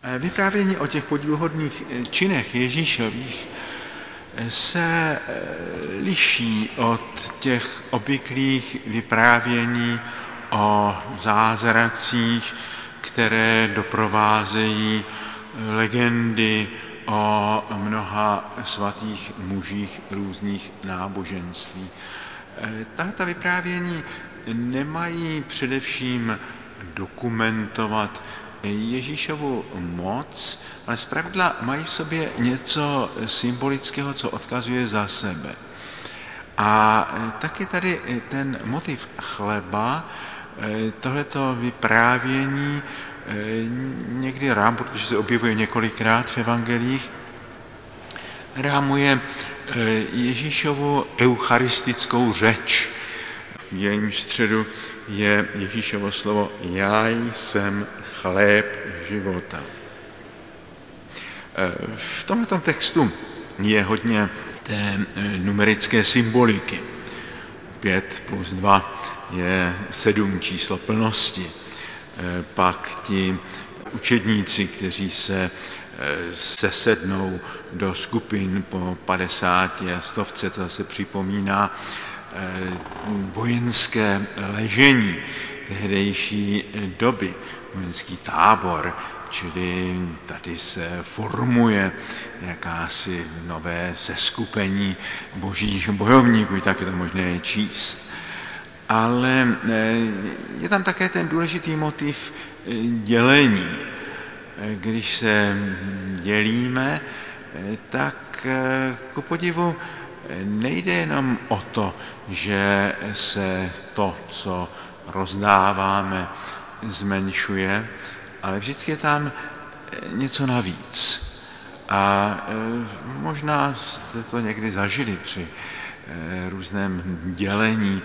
Vyprávění o těch podivuhodných činech Ježíšových se liší od těch obvyklých vyprávění o zázracích, které doprovázejí legendy o mnoha svatých mužích různých náboženství. Tato vyprávění nemají především dokumentovat Ježíšovu moc, ale zpravidla mají v sobě něco symbolického, co odkazuje za sebe. A taky tady ten motiv chleba, tohleto vyprávění někdy protože se objevuje několikrát v evangelích, rámuje Ježíšovu eucharistickou řeč. V jejím středu je Ježíšovo slovo Já jsem chléb života. V tomto textu je hodně té numerické symboliky. 5 plus 2 je 7 číslo plnosti. Pak ti učedníci, kteří se sesednou do skupin po 50 a 100, to zase připomíná vojenské ležení tehdejší doby, vojenský tábor, čili tady se formuje jakási nové seskupení božích bojovníků, tak je to možné číst. Ale je tam také ten důležitý motiv dělení. Když se dělíme, tak ku podivu nejde jenom o to, že se to, co rozdáváme, zmenšuje, ale vždycky je tam něco navíc. A možná jste to někdy zažili při různém dělení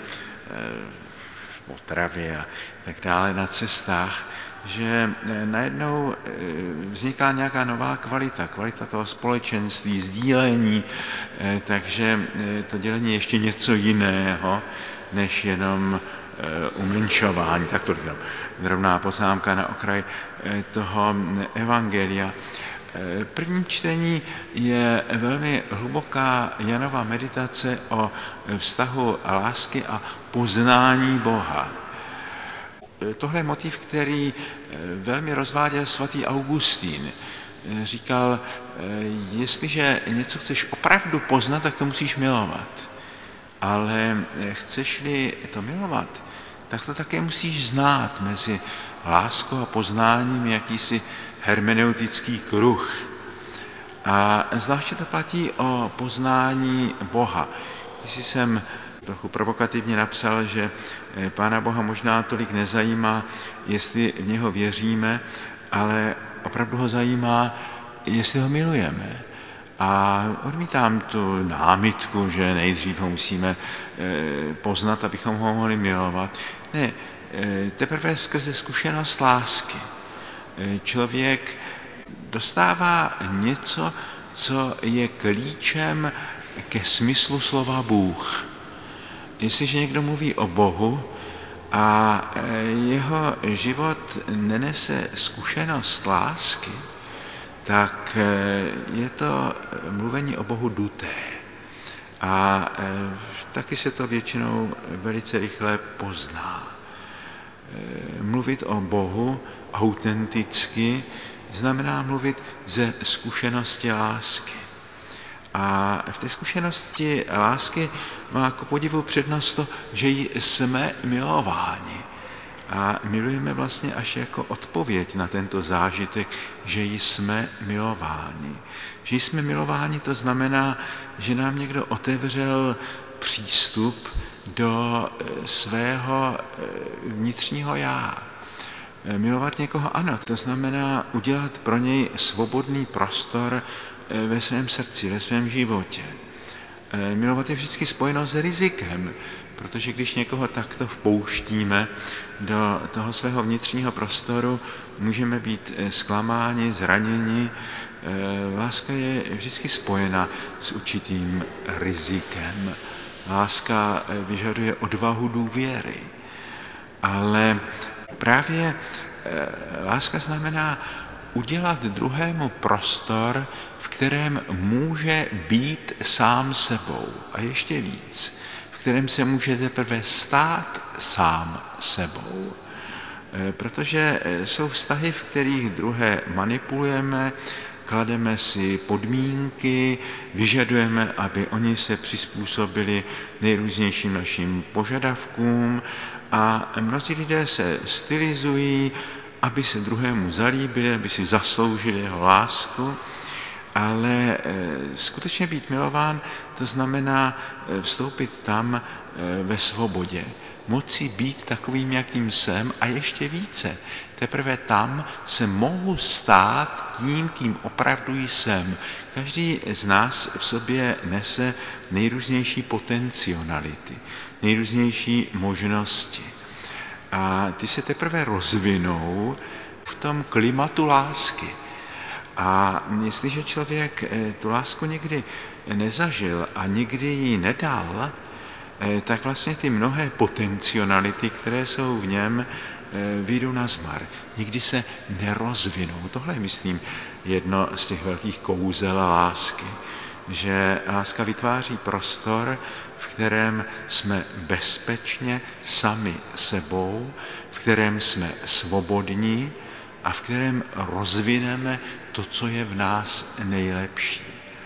v potravě a tak dále na cestách, že najednou vzniká nějaká nová kvalita toho společenství, sdílení, takže to dělení je ještě něco jiného, než jenom umenšování. Tak to jenom drobná poznámka na okraj toho evangelia. První čtení je velmi hluboká Janova meditace o vztahu lásky a poznání Boha. Tohle je motiv, který velmi rozváděl svatý Augustín. Říkal, jestliže něco chceš opravdu poznat, tak to musíš milovat. Ale chceš-li to milovat, tak to také musíš znát. Mezi láskou a poznáním jakýsi hermeneutický kruh. A zvláště to platí o poznání Boha. Když jsem trochu provokativně napsal, že Pána Boha možná tolik nezajímá, jestli v něho věříme, ale opravdu ho zajímá, jestli ho milujeme. A odmítám tu námitku, že nejdřív ho musíme poznat, abychom ho mohli milovat. Ne, teprve skrze zkušenost lásky člověk dostává něco, co je klíčem ke smyslu slova Bůh. Jestliže někdo mluví o Bohu a jeho život nenese zkušenost lásky, tak je to mluvení o Bohu duté. A taky se to většinou velice rychle pozná. Mluvit o Bohu autenticky znamená mluvit ze zkušenosti lásky. A v té zkušenosti lásky má ku podivu přednost to, že jsme milováni. A milujeme vlastně až jako odpověď na tento zážitek, že jsme milováni. Že jsme milováni, to znamená, že nám někdo otevřel přístup do svého vnitřního já. Milovat někoho ano, to znamená udělat pro něj svobodný prostor ve svém srdci, ve svém životě. Milovat je vždycky spojeno s rizikem, protože když někoho takto vpouštíme do toho svého vnitřního prostoru, můžeme být zklamáni, zraněni. Láska je vždycky spojena s určitým rizikem. Láska vyžaduje odvahu důvěry, ale právě láska znamená udělat druhému prostor, v kterém může být sám sebou. A ještě víc, v kterém se může teprve stát sám sebou. Protože jsou vztahy, v kterých druhé manipulujeme, klademe si podmínky, vyžadujeme, aby oni se přizpůsobili nejrůznějším našim požadavkům a mnozí lidé se stylizují, aby se druhému zalíbili, aby si zasloužili jeho lásku, ale skutečně být milován, to znamená vstoupit tam ve svobodě. Moci být takovým, jakým jsem a ještě více. Teprve tam se mohu stát tím, kým opravdu jsem. Každý z nás v sobě nese nejrůznější potenciality, nejrůznější možnosti. A ty se teprve rozvinou v tom klimatu lásky. A jestliže člověk tu lásku nikdy nezažil a nikdy ji nedal, tak vlastně ty mnohé potenciality, které jsou v něm, vyjdou na zmar. Nikdy se nerozvinou. Tohle je, myslím, jedno z těch velkých kouzel lásky, že láska vytváří prostor, v kterém jsme bezpečně sami sebou, v kterém jsme svobodní a v kterém rozvineme to, co je v nás nejlepší.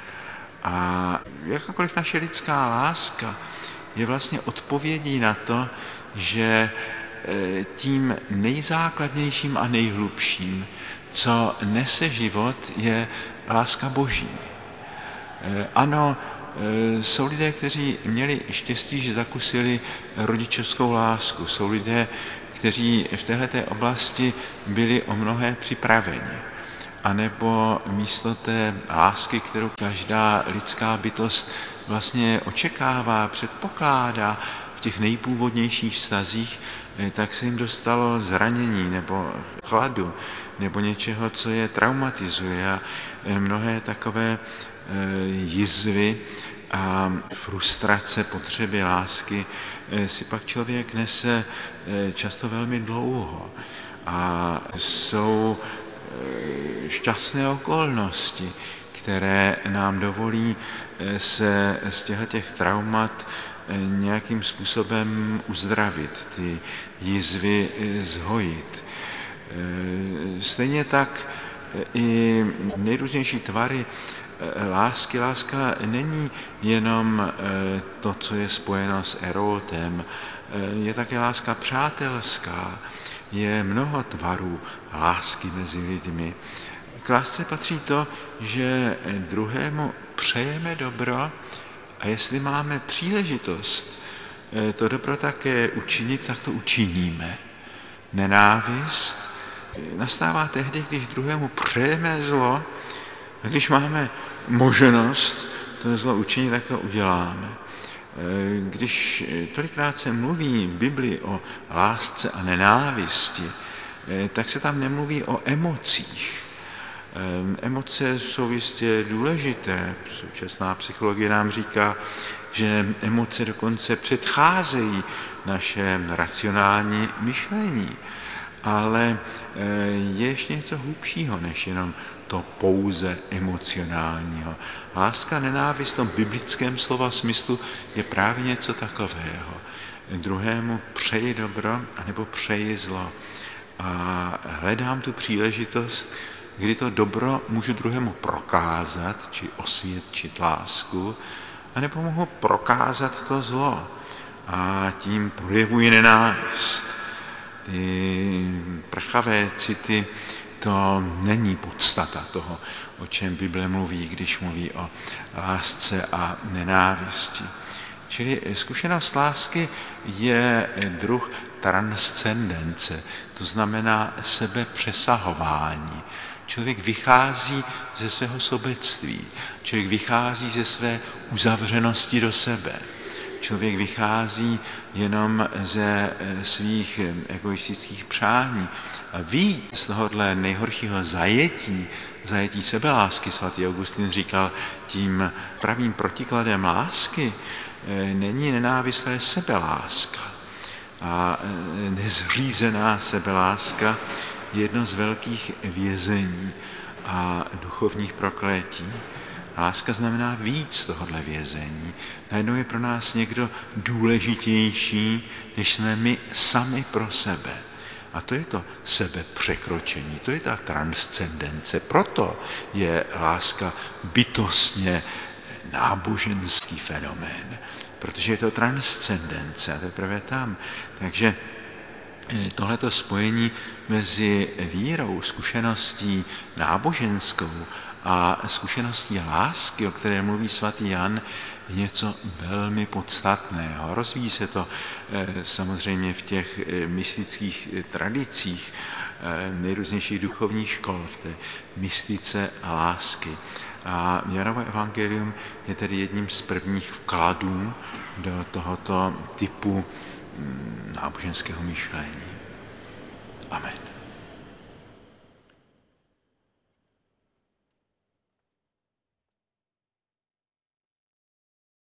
A jakákoliv naše lidská láska je vlastně odpovědí na to, že tím nejzákladnějším a nejhlubším, co nese život, je láska Boží. Ano, jsou lidé, kteří měli štěstí, že zakusili rodičovskou lásku. Jsou lidé, kteří v téhleté oblasti byli o mnohé připraveni. A nebo místo té lásky, kterou každá lidská bytost vlastně očekává, předpokládá v těch nejpůvodnějších vztazích, tak se jim dostalo zranění nebo chladu nebo něčeho, co je traumatizuje a mnohé takové jizvy a frustrace potřeby lásky si pak člověk nese často velmi dlouho. A jsou šťastné okolnosti, které nám dovolí se z těch traumat nějakým způsobem uzdravit, ty jizvy zhojit. Stejně tak i nejrůznější tvary lásky. Láska není jenom to, co je spojeno s erotem, je také láska přátelská, je mnoho tvarů lásky mezi lidmi. K lásce patří to, že druhému přejeme dobro a jestli máme příležitost to dobro také učinit, tak to učiníme. Nenávist nastává tehdy, když druhému přejeme zlo a když máme možnost to zlo učinit, tak to uděláme. Když tolikrát se mluví v Biblii o lásce a nenávisti, tak se tam nemluví o emocích. Emoce jsou jistě důležité. Současná psychologie nám říká, že emoce dokonce předcházejí naše racionální myšlení. Ale je ještě něco hlubšího, než jenom to pouze emocionálního. Láska, nenávist v tom biblickém slova smyslu je právě něco takového. Druhému přeji dobro, anebo přeji zlo. A hledám tu příležitost, kdy to dobro můžu druhému prokázat, či osvědčit lásku, anebo mohu prokázat to zlo. A tím projevuji nenávist. Ty prchavé city, to není podstata toho, o čem Bible mluví, když mluví o lásce a nenávisti. Čili zkušenost lásky je druh transcendence, to znamená sebepřesahování. Člověk vychází ze svého sobectví, člověk vychází ze své uzavřenosti do sebe. Člověk vychází jenom ze svých egoistických přání a ví z tohohle nejhoršího zajetí sebelásky. Svatý Augustin říkal, tím pravým protikladem lásky není nenávist, ale sebeláska. A nezřízená sebeláska jedno z velkých vězení a duchovních prokletí. Láska znamená víc tohohle vězení. Najednou je pro nás někdo důležitější, než jsme my sami pro sebe. A to je to sebepřekročení, to je ta transcendence. Proto je láska bytostně náboženský fenomén, protože je to transcendence a teprve tam. Takže tohleto spojení mezi vírou, zkušeností náboženskou a zkušeností lásky, o které mluví svatý Jan, je něco velmi podstatného. Rozvíjí se to samozřejmě v těch mystických tradicích nejrůznějších duchovních škol, v té mystice lásky. A Janovo evangelium je tedy jedním z prvních vkladů do tohoto typu náboženského myšlení. Amen.